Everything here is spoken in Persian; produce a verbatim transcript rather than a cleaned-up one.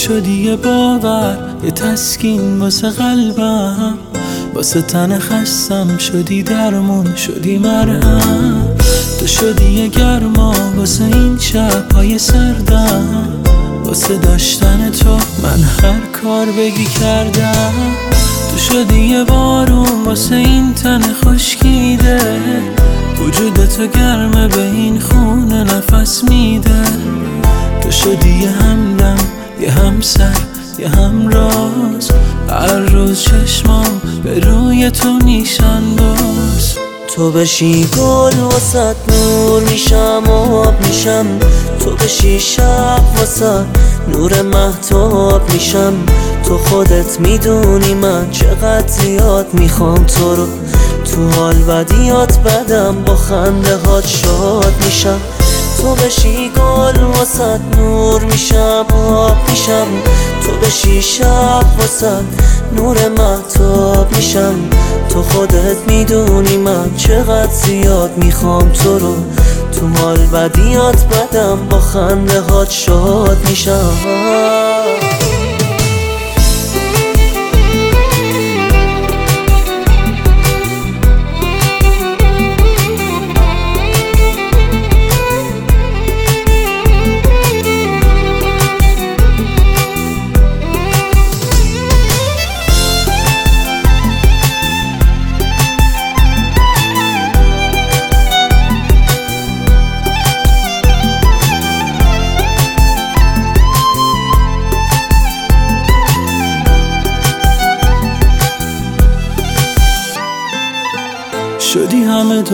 شدی یه باور، یه تسکین واسه قلبم، واسه تن خستم شدی درمون، شدی مرهم. تو شدی یه گرما واسه این شب‌های سردم، واسه داشتن تو من هر کار بگی کردم. تو شدی یه بارون واسه این تن خشکیده، وجود تو گرمه به این خونه نفس میده. تو شدی یه همدم، یه همسر، یه همراز، هر روز چشمام به روی تو نیشان باز. تو بشی گل واسط نور میشم، آب میشم. تو بشی شب واسط نور مهتاب میشم. تو خودت میدونی من چقدر زیاد میخوام تو رو، تو حال بدیات بدم با خنده هات شاد میشم. تو بشی گل واسط نور میشم، آب میشم. تو بشی شب واسط نور مهتاب میشم. تو خودت میدونی من چقدر زیاد میخوام تو رو، تو حال بدیات بدم با خنده هات شاد میشم. شدی همه